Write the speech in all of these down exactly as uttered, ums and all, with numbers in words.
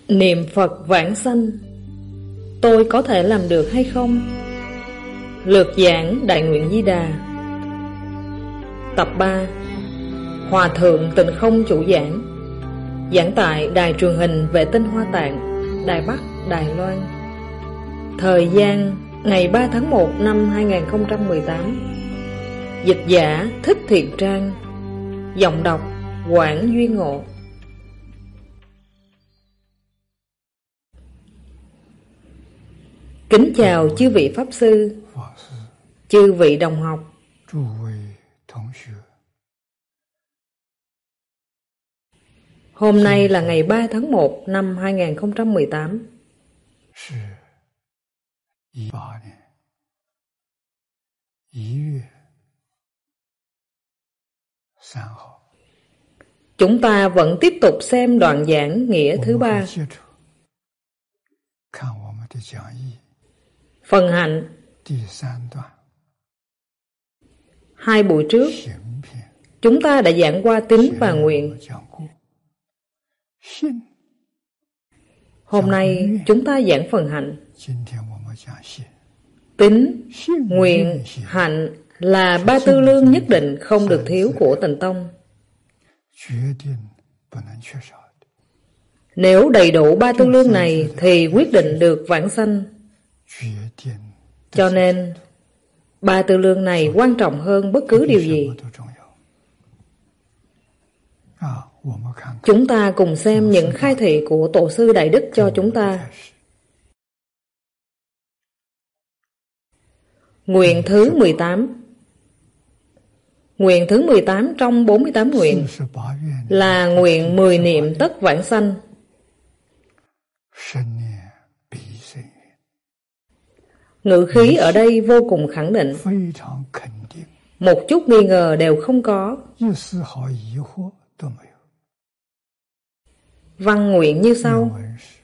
Niệm Phật vãng sanh, tôi có thể làm được hay không? Lược giảng Đại Nguyện Di Đà. Tập ba. Hòa Thượng Tịnh Không chủ giảng. Giảng tại Đài Truyền hình Vệ tinh Hoa Tạng, Đài Bắc, Đài Loan. Thời gian ngày ba tháng một năm hai nghìn không trăm mười tám. Dịch giả Thích Thiện Trang. Giọng đọc Quảng Duy Ngộ. Kính chào chư vị Pháp Sư, chư vị đồng học. Hôm nay là ngày ba tháng một năm hai nghìn không trăm mười tám. Chúng ta vẫn tiếp tục xem đoạn giảng nghĩa thứ ba. Phần hạnh. Hai buổi trước, chúng ta đã giảng qua tín và nguyện. Hôm nay chúng ta giảng phần hạnh. Tín, nguyện, hạnh là ba tư lương nhất định không được thiếu của Tịnh Tông. Nếu đầy đủ ba tư lương này thì quyết định được vãng sanh. Cho nên ba tư lương này quan trọng hơn bất cứ điều gì. Chúng ta cùng xem những khai thị của Tổ sư Đại Đức cho chúng ta. Nguyện thứ mười tám. Nguyện thứ mười tám trong bốn mươi tám nguyện là nguyện mười niệm tất vãng sanh. Ngữ khí ở đây vô cùng khẳng định, một chút nghi ngờ đều không có. Văn nguyện như sau: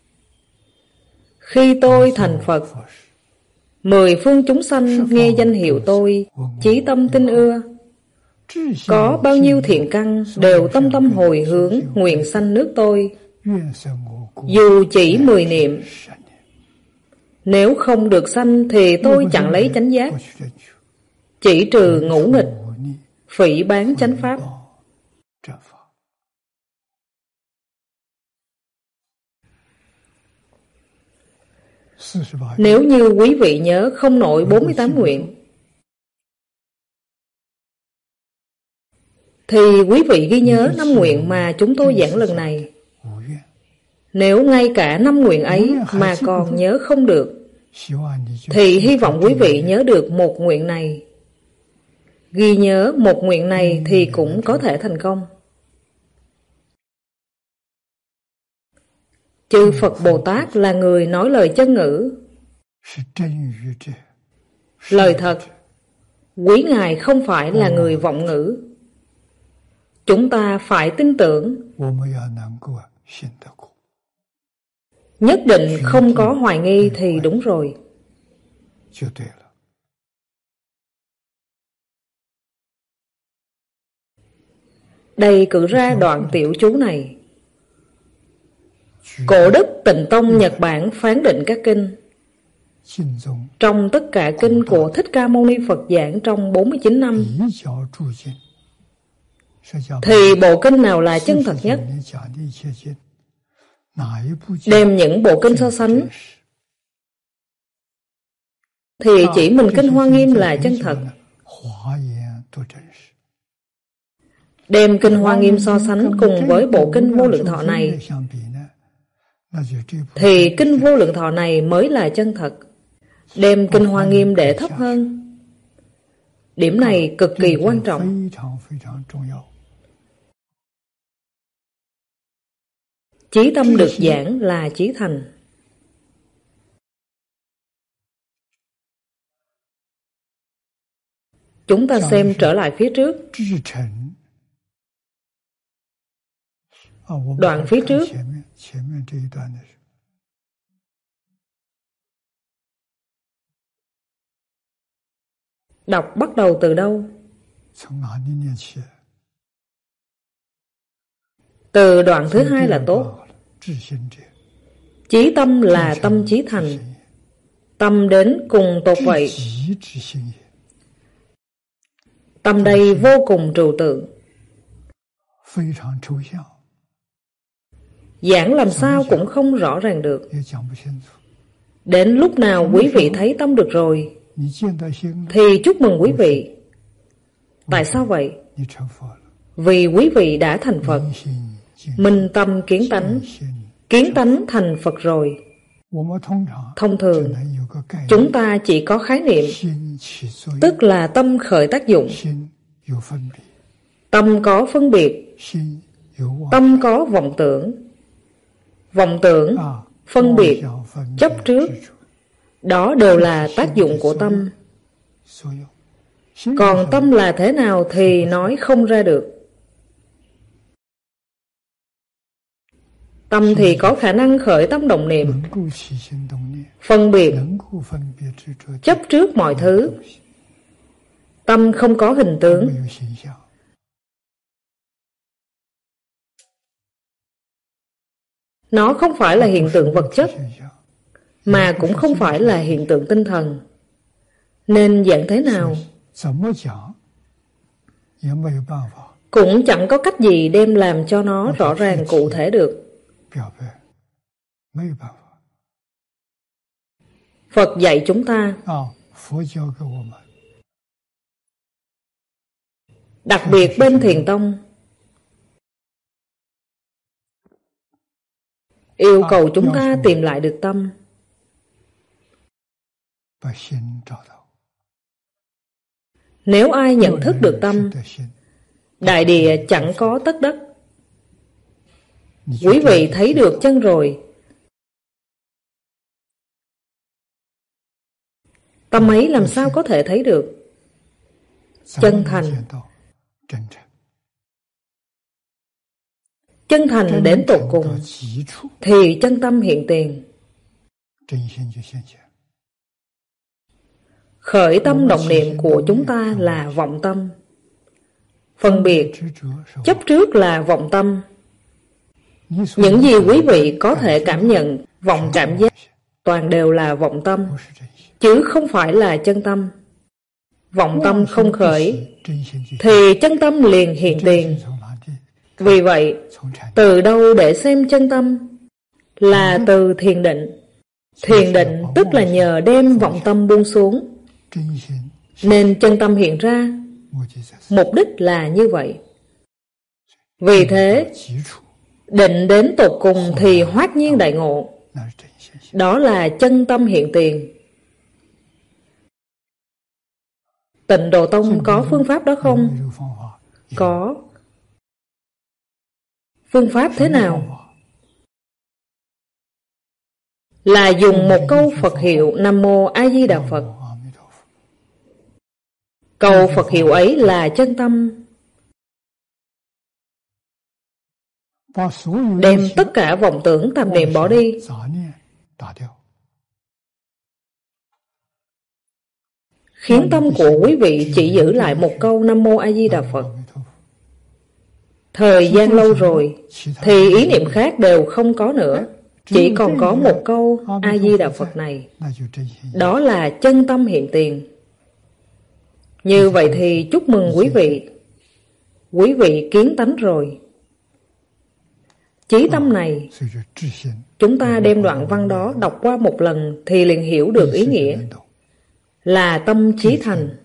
khi tôi thành Phật, mười phương chúng sanh nghe danh hiệu tôi, chí tâm tin ưa, có bao nhiêu thiện căn đều tâm tâm hồi hướng nguyện sanh nước tôi, dù chỉ mười niệm. Nếu không được sanh thì tôi chẳng lấy chánh giác, chỉ trừ ngũ nghịch, phỉ báng chánh pháp. Nếu như quý vị nhớ không nổi bốn mươi tám nguyện, thì quý vị ghi nhớ năm nguyện mà chúng tôi giảng lần này. Nếu ngay cả năm nguyện ấy mà còn nhớ không được, thì hy vọng quý vị nhớ được một nguyện này. Ghi nhớ một nguyện này thì cũng có thể thành công. Chư Phật Bồ Tát là người nói lời chân ngữ, lời thật. Quý Ngài không phải là người vọng ngữ. Chúng ta phải tin tưởng, nhất định không có hoài nghi thì đúng rồi. Đây cử ra đoạn tiểu chú này. Cổ đức Tịnh Tông Nhật Bản phán định các kinh. Trong tất cả kinh của Thích Ca Mâu Ni Phật giảng trong bốn mươi chín năm, thì bộ kinh nào là chân thật nhất? Đem những bộ kinh so sánh, thì chỉ mình kinh Hoa Nghiêm là chân thật. Đem kinh Hoa Nghiêm so sánh cùng với bộ kinh Vô Lượng Thọ này, thì kinh Vô Lượng Thọ này mới là chân thật. Đem kinh Hoa Nghiêm để thấp hơn. Điểm này cực kỳ quan trọng. Chí tâm được giảng là chí thành. Chúng ta xem trở lại phía trước. Đoạn phía trước. Đọc bắt đầu từ đâu? Từ đoạn thứ hai là tốt. Chí tâm là tâm chí thành. Tâm đến cùng tột vậy. Tâm đây vô cùng trừu tượng. Giảng làm sao cũng không rõ ràng được. Đến lúc nào quý vị thấy tâm được rồi thì chúc mừng quý vị. Tại sao vậy? Vì quý vị đã thành Phật. Minh tâm kiến tánh. Kiến tánh thành Phật rồi. Thông thường chúng ta chỉ có khái niệm, tức là tâm khởi tác dụng. Tâm có phân biệt. Tâm có vọng tưởng. Vọng tưởng, phân biệt, chấp trước, đó đều là tác dụng của tâm. Còn tâm là thế nào thì nói không ra được. Tâm thì có khả năng khởi tâm động niệm, phân biệt, chấp trước mọi thứ. Tâm không có hình tướng. Nó không phải là hiện tượng vật chất, mà cũng không phải là hiện tượng tinh thần. Nên giảng thế nào cũng chẳng có cách gì đem làm cho nó rõ ràng cụ thể được. Phật dạy chúng ta, đặc biệt bên Thiền tông, yêu cầu chúng ta tìm lại được tâm. Nếu ai nhận thức được tâm, đại địa chẳng có tất đất. Quý vị thấy được chân rồi. Tâm ấy làm sao có thể thấy được? Chân thành. Chân thành đến tột cùng thì chân tâm hiện tiền. Khởi tâm động niệm của chúng ta là vọng tâm. Phân biệt, chấp trước là vọng tâm. Những gì quý vị có thể cảm nhận, vọng cảm giác, toàn đều là vọng tâm, chứ không phải là chân tâm. Vọng tâm không khởi thì chân tâm liền hiện tiền. Vì vậy, từ đâu để xem chân tâm? Là từ thiền định. Thiền định tức là nhờ đem vọng tâm buông xuống, nên chân tâm hiện ra. Mục đích là như vậy. Vì thế, định đến tột cùng thì hoát nhiên đại ngộ. Đó là chân tâm hiện tiền. Tịnh Độ Tông có phương pháp đó không? Có. Phương pháp thế nào? Là dùng một câu Phật hiệu Nam Mô A Di Đà Phật. Câu Phật hiệu ấy là chân tâm. Đem tất cả vọng tưởng tạp niệm bỏ đi. Khiến tâm của quý vị chỉ giữ lại một câu Nam Mô A Di Đà Phật. Thời gian lâu rồi thì ý niệm khác đều không có nữa, chỉ còn có một câu A Di Đà Phật này. Đó là chân tâm hiện tiền. Như vậy thì chúc mừng quý vị. Quý vị kiến tánh rồi. Chí tâm này, chúng ta đem đoạn văn đó đọc qua một lần thì liền hiểu được ý nghĩa. Là tâm chí thành.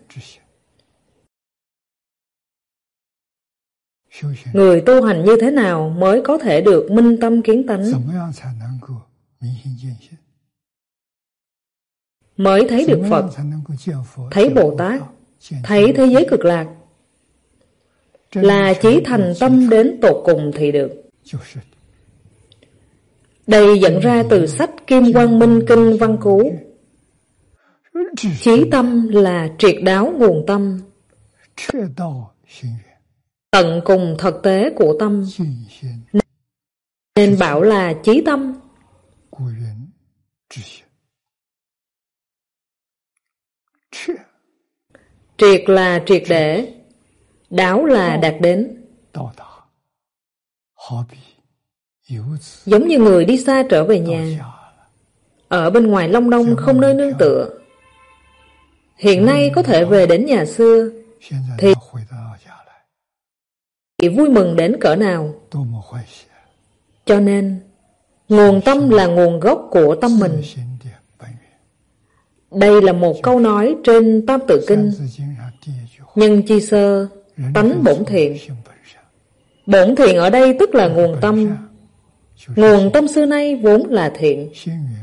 Người tu hành như thế nào mới có thể được minh tâm kiến tánh? Mới thấy được Phật, thấy Bồ Tát, thấy thế giới cực lạc. Là chí thành tâm đến tột cùng thì được. Đây dẫn ra từ sách Kim Quang Minh Kinh Văn Cú. Chí tâm là triệt đáo nguồn tâm, tận cùng thực tế của tâm, nên bảo là chí tâm. Triệt là triệt để, đáo là đạt đến. giống như người đi xa trở về nhà, ở bên ngoài Long Đong không nơi nương tựa. Hiện nay có thể về đến nhà xưa, thì vui mừng đến cỡ nào. Cho nên, nguồn tâm là nguồn gốc của tâm mình. Đây là một câu nói trên Tam Tự Kinh. Nhân chi sơ, tánh bổn thiện. Bổn thiện ở đây tức là nguồn tâm. Nguồn tâm xưa nay vốn là thiện.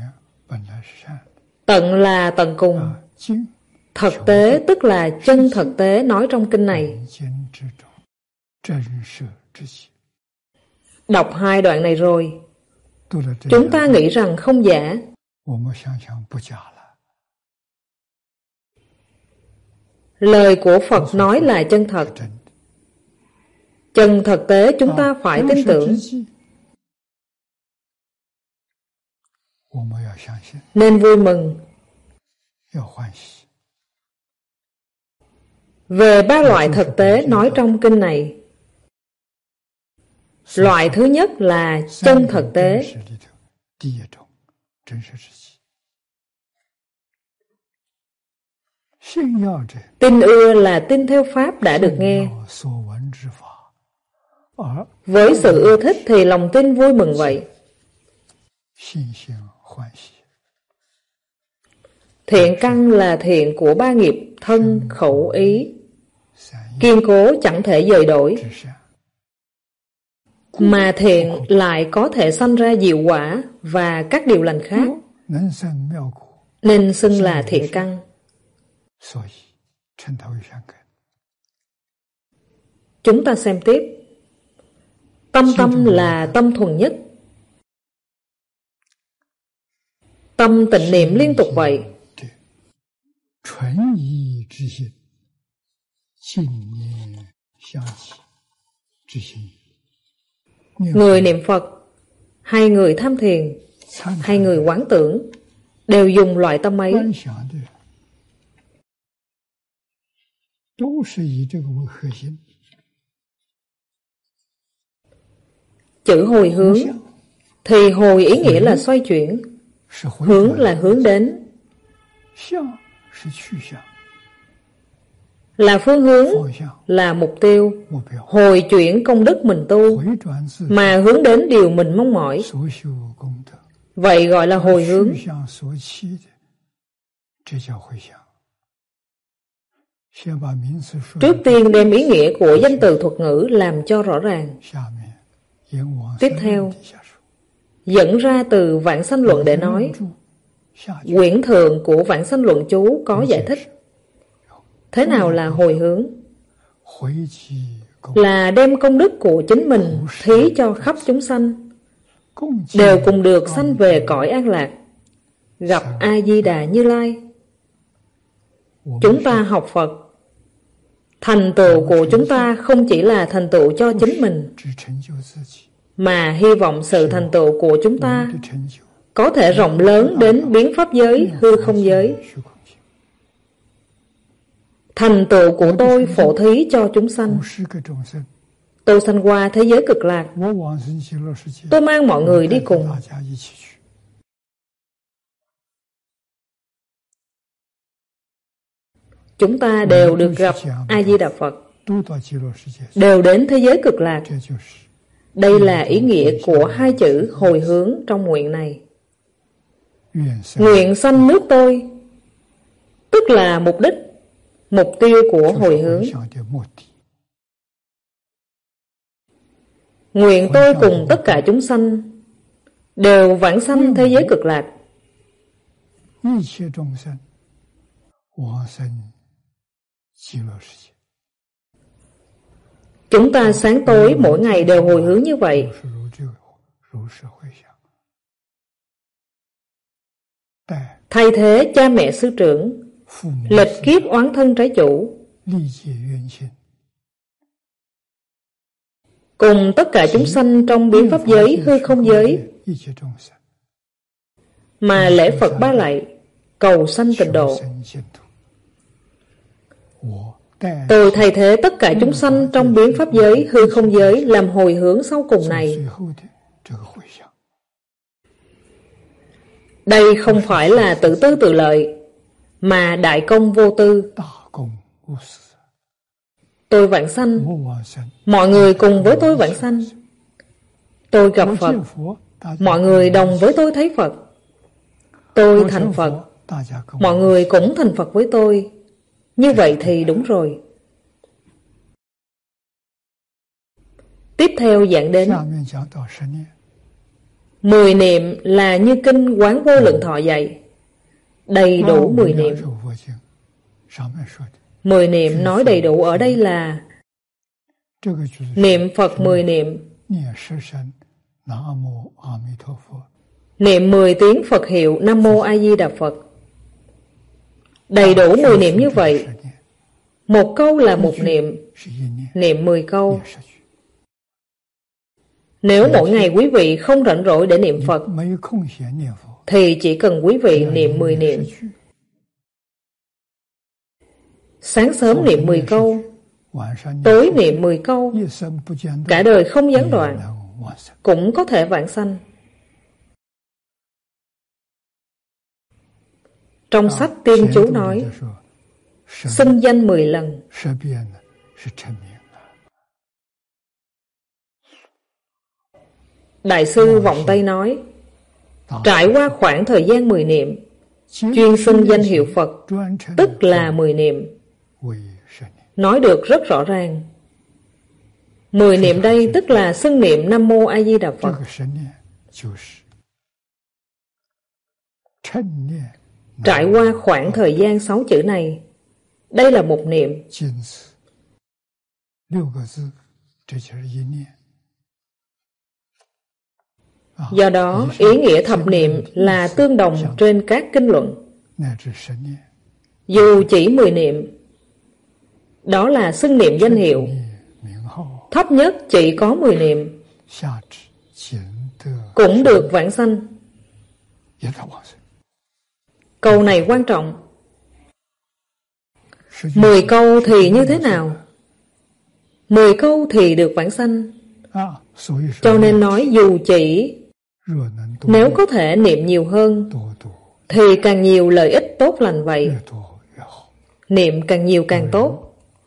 Tận là tận cùng. Thực tế tức là chân thực tế nói trong kinh này. Đọc hai đoạn này rồi, chúng ta nghĩ rằng không giả. Lời của Phật nói là chân thật. Chân thực tế chúng ta phải tin tưởng. Nên vui mừng. Về ba loại thực tế nói trong kinh này, loại thứ nhất là chân thực tế. Tin ưa là tin theo Pháp đã được nghe. Với sự ưa thích thì lòng tin vui mừng vậy. Thiện căn là thiện của ba nghiệp thân, khẩu, ý, kiên cố chẳng thể dời đổi. Mà thiện lại có thể sanh ra diệu quả và các điều lành khác, nên xưng là thiện căn. Chúng ta xem tiếp. Tâm tâm là tâm thuần nhất. Tâm tịnh niệm liên tục vậy. Người niệm Phật, hay người tham thiền, hay người quán tưởng, đều dùng loại tâm ấy. Chữ hồi hướng thì hồi ý nghĩa là xoay chuyển, hướng là hướng đến, là phương hướng, là mục tiêu, hồi chuyển công đức mình tu, mà hướng đến điều mình mong mỏi. Vậy gọi là hồi hướng. Trước tiên đem ý nghĩa của danh từ thuật ngữ làm cho rõ ràng. Tiếp theo, dẫn ra từ Vãng Sanh Luận để nói. Quyển thượng của Vãng Sanh Luận chú có giải thích. Thế nào là hồi hướng? Là đem công đức của chính mình thí cho khắp chúng sanh, đều cùng được sanh về cõi an lạc, gặp A-di-đà Như Lai. Chúng ta học Phật, thành tựu của chúng ta không chỉ là thành tựu cho chính mình, mà hy vọng sự thành tựu của chúng ta có thể rộng lớn đến biến pháp giới, hư không giới. Thành tựu của tôi phổ thí cho chúng sanh. Tôi sanh qua thế giới cực lạc, tôi mang mọi người đi cùng. Chúng ta đều được gặp A-di-đà Phật, đều đến thế giới cực lạc. Đây là ý nghĩa của hai chữ hồi hướng trong nguyện này. Nguyện sanh nước tôi, tức là mục đích, mục tiêu của hồi hướng. Nguyện tôi cùng tất cả chúng sanh đều vãng sanh thế giới cực lạc. Chúng ta sáng tối mỗi ngày đều hồi hướng như vậy. Thay thế cha mẹ sư trưởng, lịch kiếp oán thân trái chủ, cùng tất cả chúng sanh trong biến pháp giới, hư không giới, mà lễ Phật ba lạy, cầu sanh tịnh độ. Tôi thay thế tất cả chúng sanh trong biến pháp giới, hư không giới làm hồi hướng sau cùng này, Đây không phải là tự tư tự lợi, mà đại công vô tư. Tôi vãng sanh, mọi người cùng với tôi vãng sanh. Tôi gặp Phật, mọi người đồng với tôi thấy Phật. Tôi thành Phật, mọi người cũng thành Phật với tôi. Như vậy thì đúng rồi. Tiếp theo giảng đến mười niệm là như kinh Quán Vô Lượng Thọ dạy. Đầy đủ mười niệm. Mười niệm nói đầy đủ ở đây là niệm Phật mười niệm, niệm mười tiếng Phật hiệu Nam Mô A Di Đà Phật. Đầy đủ mười niệm như vậy. Một câu là một niệm, niệm mười câu. Nếu mỗi ngày quý vị không rảnh rỗi để niệm Phật, thì chỉ cần quý vị niệm mười niệm. Sáng sớm niệm mười câu, tối niệm mười câu, cả đời không gián đoạn, cũng có thể vãng sanh. Trong sách Tiên Chú nói, xưng danh mười lần. Đại sư Vọng Tây nói, trải qua khoảng thời gian mười niệm, chuyên xưng danh hiệu Phật, tức là mười niệm. Nói được rất rõ ràng. Mười niệm đây tức là xưng niệm Nam Mô A Di Đà Phật. Trải qua khoảng thời gian sáu chữ này, đây là một niệm. Do đó, ý nghĩa thập niệm là tương đồng trên các kinh luận. Dù chỉ mười niệm, đó là xưng niệm danh hiệu. Thấp nhất chỉ có mười niệm, cũng được vãng sanh. Câu này quan trọng. Mười câu thì như thế nào? Mười câu thì được vãng sanh. Cho nên nói dù chỉ, nếu có thể niệm nhiều hơn, thì càng nhiều lợi ích tốt lành vậy. Niệm càng nhiều càng tốt.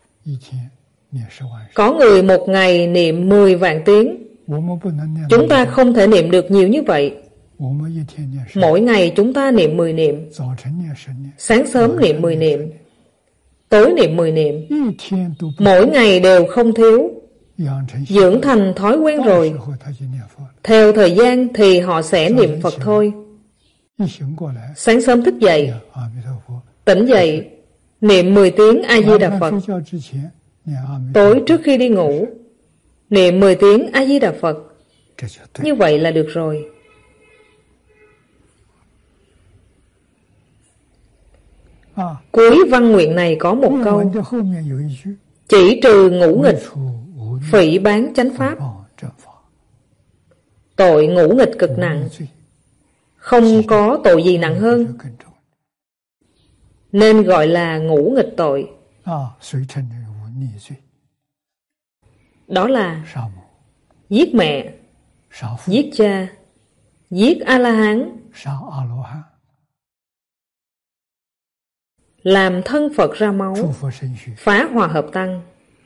Có người một ngày niệm mười vạn tiếng. Chúng ta không thể niệm được nhiều như vậy. Mỗi ngày chúng ta niệm mười niệm. Sáng sớm niệm mười niệm, tối niệm mười niệm. Mỗi ngày đều không thiếu. Dưỡng thành thói quen rồi, theo thời gian thì họ sẽ niệm Phật thôi. Sáng sớm thức dậy, tỉnh dậy, niệm mười tiếng A Di Đà Phật. Tối trước khi đi ngủ, niệm mười tiếng A Di Đà Phật. Như vậy là được rồi. Cuối văn nguyện này có một câu: chỉ trừ ngũ nghịch, phỉ báng chánh pháp. Tội ngũ nghịch cực nặng, không có tội gì nặng hơn, nên gọi là ngũ nghịch tội. Đó là giết mẹ, giết cha, giết A-la-hán, làm thân Phật ra máu, phá hòa hợp tăng.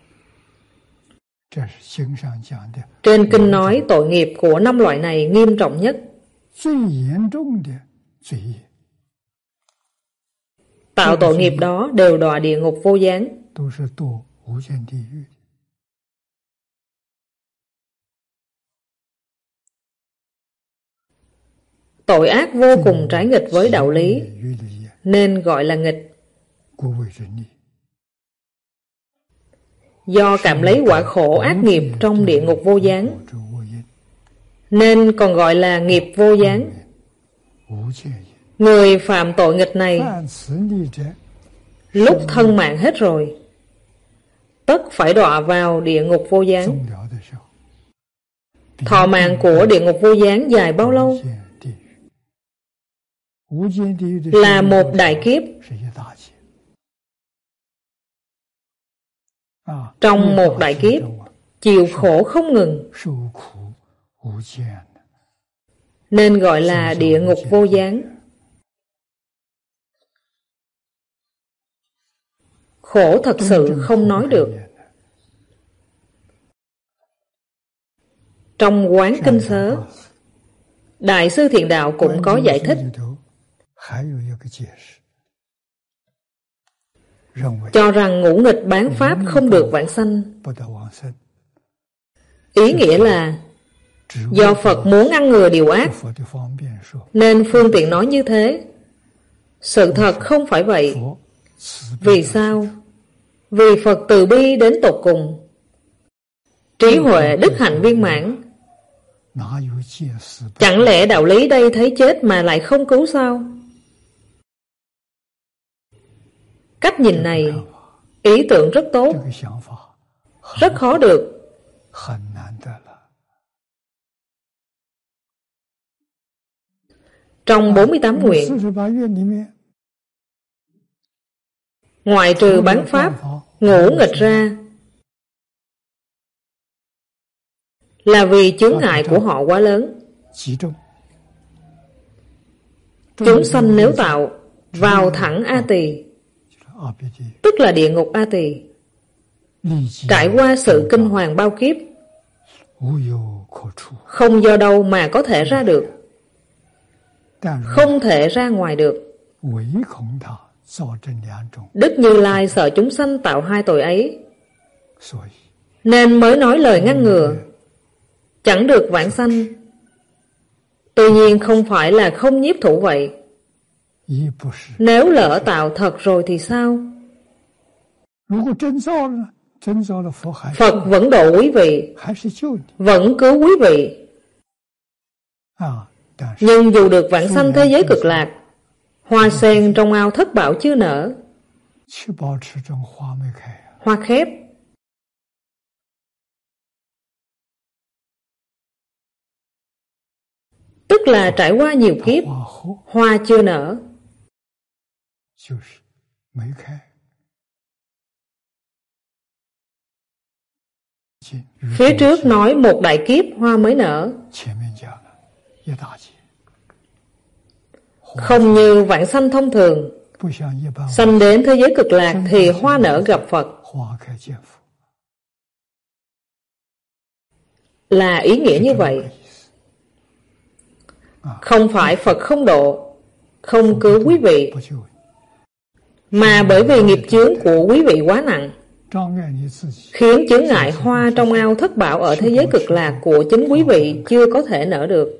Trên kinh nói tội nghiệp của năm loại này nghiêm trọng nhất. Tạo tội nghiệp đó đều đọa địa ngục vô gián. Tội ác vô cùng trái nghịch với đạo lý, nên gọi là nghịch. Do cảm lấy quả khổ ác nghiệp trong địa ngục vô gián, nên còn gọi là nghiệp vô gián. Người phạm tội nghịch này, lúc thân mạng hết rồi, tất phải đọa vào địa ngục vô gián. Thọ mạng của địa ngục vô gián dài bao lâu? Là một đại kiếp. Trong một đại kiếp, chịu khổ không ngừng, nên gọi là địa ngục vô gián. Khổ thật sự không nói được. Trong Quán Kinh Sớ, Đại sư Thiện Đạo cũng có giải thích, cho rằng ngũ nghịch bán pháp không được vãng sanh. Ý nghĩa là do Phật muốn ngăn ngừa điều ác nên phương tiện nói như thế. Sự thật không phải vậy. Vì sao? Vì Phật từ bi đến tột cùng, trí huệ đức hạnh viên mãn. Chẳng lẽ đạo lý đây thấy chết mà lại không cứu sao? Cách nhìn này, ý tưởng rất tốt, rất khó được. Trong bốn mươi tám nguyện, ngoại trừ bán pháp, ngũ nghịch ra, là vì chướng ngại của họ quá lớn. Chúng sanh nếu tạo vào thẳng A Tỳ, tức là địa ngục A Tỳ, trải qua sự kinh hoàng bao kiếp, không do đâu mà có thể ra được, không thể ra ngoài được. Đức Như Lai sợ chúng sanh tạo hai tội ấy, nên mới nói lời ngăn ngừa, chẳng được vãng sanh. Tuy nhiên không phải là không nhiếp thủ vậy. Nếu lỡ tạo thật rồi thì sao? Phật vẫn độ quý vị, vẫn cứu quý vị. Nhưng dù được vãng sanh thế giới cực lạc, hoa sen trong ao thất bảo chưa nở, hoa khép. Tức là trải qua nhiều kiếp, hoa chưa nở. Phía trước nói một đại kiếp hoa mới nở. Không như vãng sanh thông thường, sanh đến thế giới cực lạc thì hoa nở gặp Phật, là ý nghĩa như vậy. Không phải Phật không độ, không cứu quý vị, mà bởi vì nghiệp chướng của quý vị quá nặng, khiến chướng ngại hoa trong ao thất bảo ở thế giới cực lạc của chính quý vị chưa có thể nở được.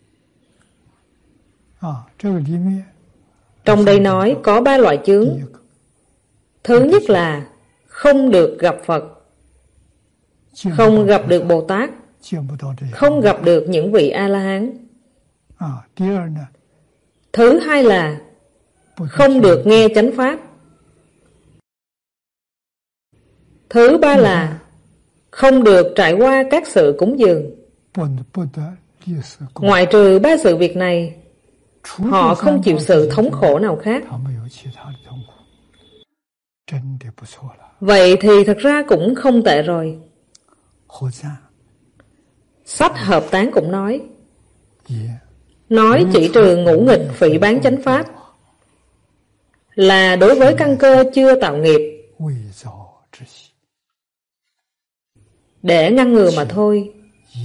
Trong đây nói có ba loại chướng. Thứ nhất là không được gặp Phật, không gặp được Bồ Tát, không gặp được những vị A-la-hán. Thứ hai là không được nghe chánh pháp. Thứ ba là không được trải qua các sự cúng dường. Ngoại trừ ba sự việc này, họ không chịu sự thống khổ nào khác. Vậy thì thật ra cũng không tệ rồi. Sách Hợp Tán cũng nói, nói chỉ trừ ngũ nghịch phỉ báng chánh pháp, là đối với căn cơ chưa tạo nghiệp, để ngăn ngừa mà thôi.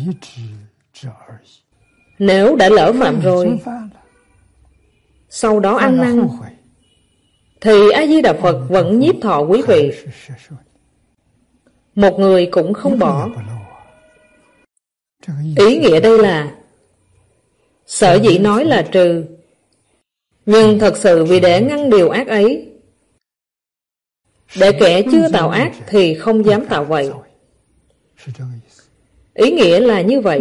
Nếu đã lỡ phạm rồi, sau đó ăn năn, thì A-di-đà Phật vẫn nhiếp thọ quý vị, một người cũng không bỏ. Ý nghĩa đây là sở dĩ nói là trừ, nhưng thật sự vì để ngăn điều ác ấy, để kẻ chưa tạo ác thì không dám tạo vậy. Ý nghĩa là như vậy.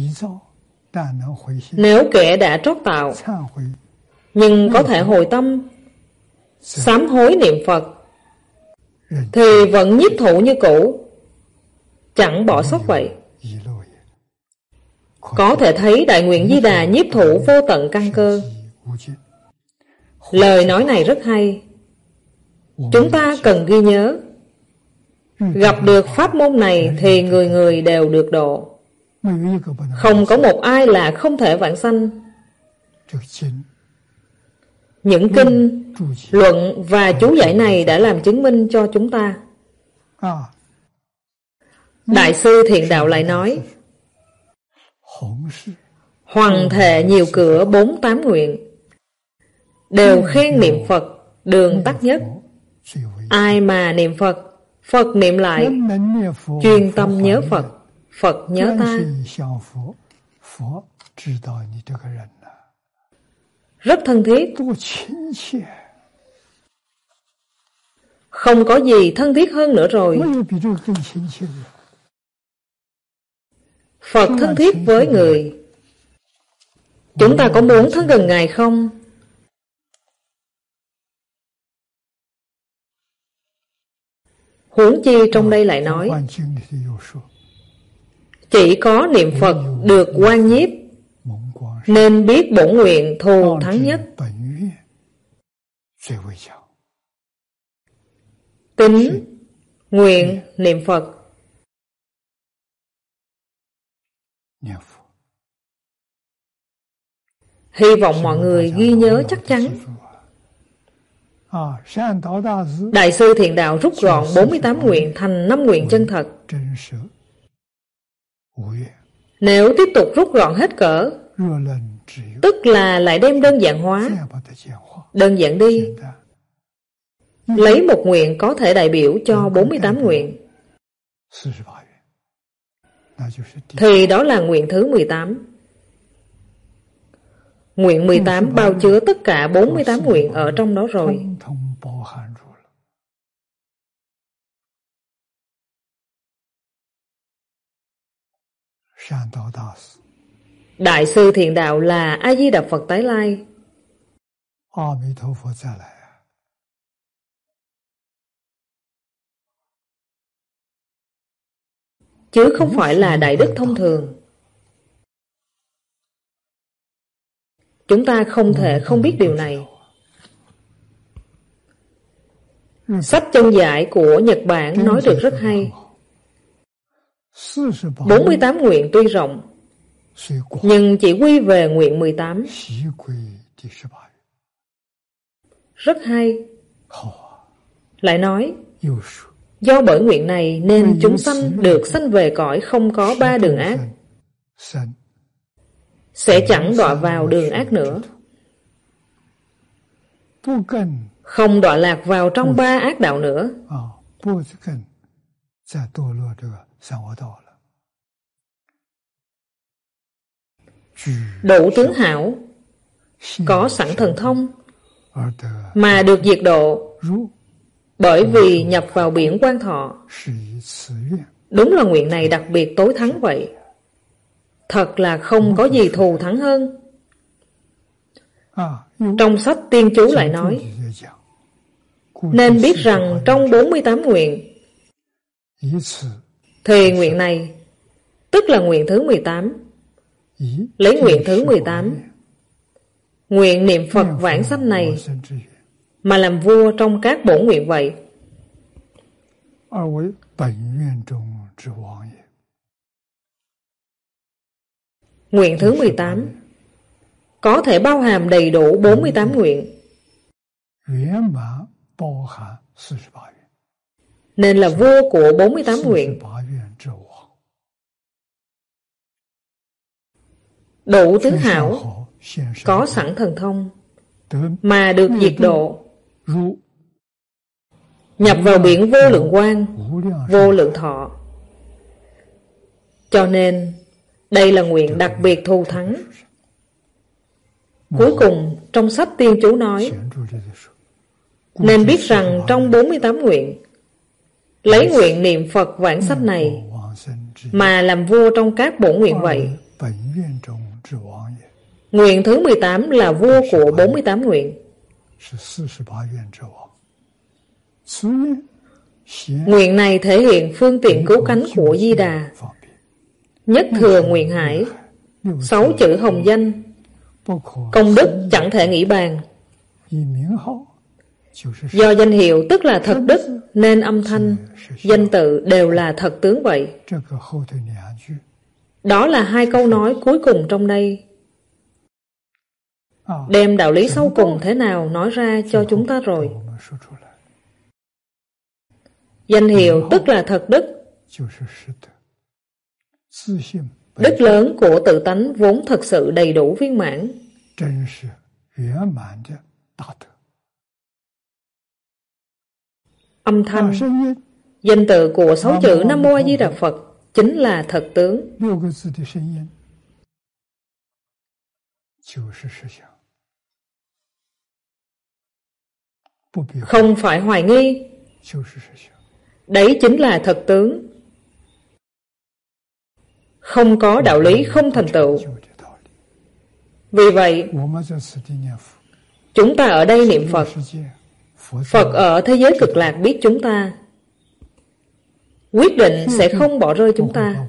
Nếu kẻ đã trót tạo, nhưng có thể hồi tâm, sám hối niệm Phật, thì vẫn nhiếp thủ như cũ, chẳng bỏ sót vậy. Có thể thấy Đại Nguyện Di Đà nhiếp thủ vô tận căn cơ. Lời nói này rất hay, chúng ta cần ghi nhớ. Gặp được pháp môn này thì người người đều được độ. Không có một ai là không thể vãng sanh. Những kinh, luận và chú giải này đã làm chứng minh cho chúng ta. Đại sư Thiện Đạo lại nói, Hoằng thệ nhiều cửa bốn tám nguyện, đều khen niệm Phật đường tắt nhất. Ai mà niệm Phật, Phật niệm lại, chuyên tâm nhớ Phật, Phật nhớ ta. Rất thân thiết. Không có gì thân thiết hơn nữa rồi. Phật thân thiết với người. Chúng ta có muốn thân gần Ngài không? Huống chi trong đây lại nói, chỉ có niệm Phật được quan nhiếp, nên biết bổn nguyện thù thắng nhất. Tính, nguyện, niệm Phật. Hy vọng mọi người ghi nhớ chắc chắn. Đại sư Thiện Đạo rút gọn bốn mươi tám nguyện thành năm nguyện chân thật. Nếu tiếp tục rút gọn hết cỡ, tức là lại đem đơn giản hóa. Đơn giản đi. Lấy một nguyện có thể đại biểu cho bốn mươi tám nguyện, thì đó là nguyện thứ mười tám. Nguyện mười tám bao chứa tất cả bốn mươi tám nguyện ở trong đó rồi. Đại sư Thiện Đạo là A Di Đà Phật tái lai. Chứ không phải là đại đức thông thường. Chúng ta không thể không biết điều này. Sách chân giải của Nhật Bản nói được rất hay. bốn mươi tám nguyện tuy rộng, nhưng chỉ quy về nguyện mười tám. Rất hay. Lại nói, do bởi nguyện này nên chúng sanh được sanh về cõi không có ba đường ác, sẽ chẳng đọa vào đường ác nữa, không đọa lạc vào trong ba ác đạo nữa. Đủ tướng hảo, có sẵn thần thông, mà được diệt độ, bởi vì nhập vào biển Quan Thọ. Đúng là nguyện này đặc biệt tối thắng vậy. Thật là không có gì thù thắng hơn. Trong sách Tiên Chú lại nói, nên biết rằng trong bốn mươi tám nguyện, thì nguyện này, tức là nguyện thứ mười tám, lấy nguyện thứ mười tám, nguyện niệm Phật vãng sanh này, mà làm vua trong các bổn nguyện vậy. Nguyện thứ mười tám có thể bao hàm đầy đủ bốn mươi tám nguyện, nên là vua của bốn mươi tám nguyện. Đủ tướng hảo, có sẵn thần thông, mà được diệt độ, nhập vào biển vô lượng quang, vô lượng thọ. Cho nên đây là nguyện đặc biệt thù thắng. Cuối cùng trong sách Tiên Chú nói, nên biết rằng trong bốn mươi tám nguyện, lấy nguyện niệm Phật vãng sanh này, mà làm vua trong các bổn nguyện vậy. Nguyện thứ mười tám là vua của bốn mươi tám nguyện. Nguyện này thể hiện phương tiện cứu cánh của Di Đà. Nhất thừa nguyện hải, sáu chữ hồng danh, công đức chẳng thể nghĩ bàn. Do danh hiệu tức là thật đức, nên âm thanh, danh tự đều là thật tướng vậy. Đó là hai câu nói cuối cùng trong đây. Đem đạo lý sau cùng thế nào nói ra cho chúng ta rồi. Danh hiệu tức là thật đức. Đức lớn của tự tánh vốn thật sự đầy đủ viên mãn. Âm thanh, danh tự của sáu chữ Nam Mô A Di Đà Phật chính là thật tướng. Không phải hoài nghi, đấy chính là thật tướng. Không có đạo lý không thành tựu. Vì vậy, chúng ta ở đây niệm Phật, Phật ở thế giới cực lạc biết chúng ta, quyết định sẽ không bỏ rơi chúng ta.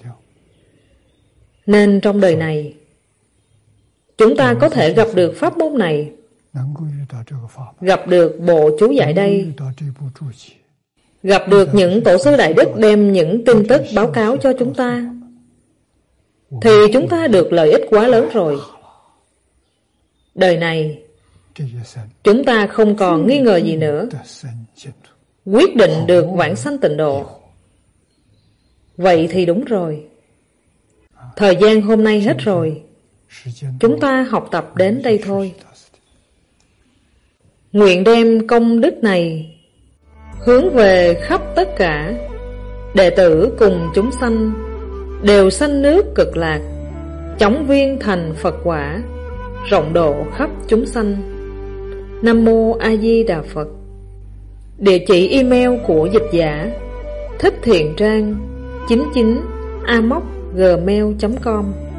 Nên trong đời này, chúng ta có thể gặp được pháp môn này, gặp được bộ chú giải đây, gặp được những tổ sư đại đức đem những tin tức báo cáo cho chúng ta, thì chúng ta được lợi ích quá lớn rồi. Đời này, chúng ta không còn nghi ngờ gì nữa, quyết định được vãng sanh tịnh độ. Vậy thì đúng rồi. Thời gian hôm nay hết rồi, chúng ta học tập đến đây thôi. Nguyện đem công đức này hướng về khắp tất cả đệ tử cùng chúng sanh, đều sanh nước cực lạc, chóng viên thành Phật quả, rộng độ khắp chúng sanh. Nam Mô A Di Đà Phật. Địa chỉ email của dịch giả: thích thiện trang chín chín a m o c gmail chấm com.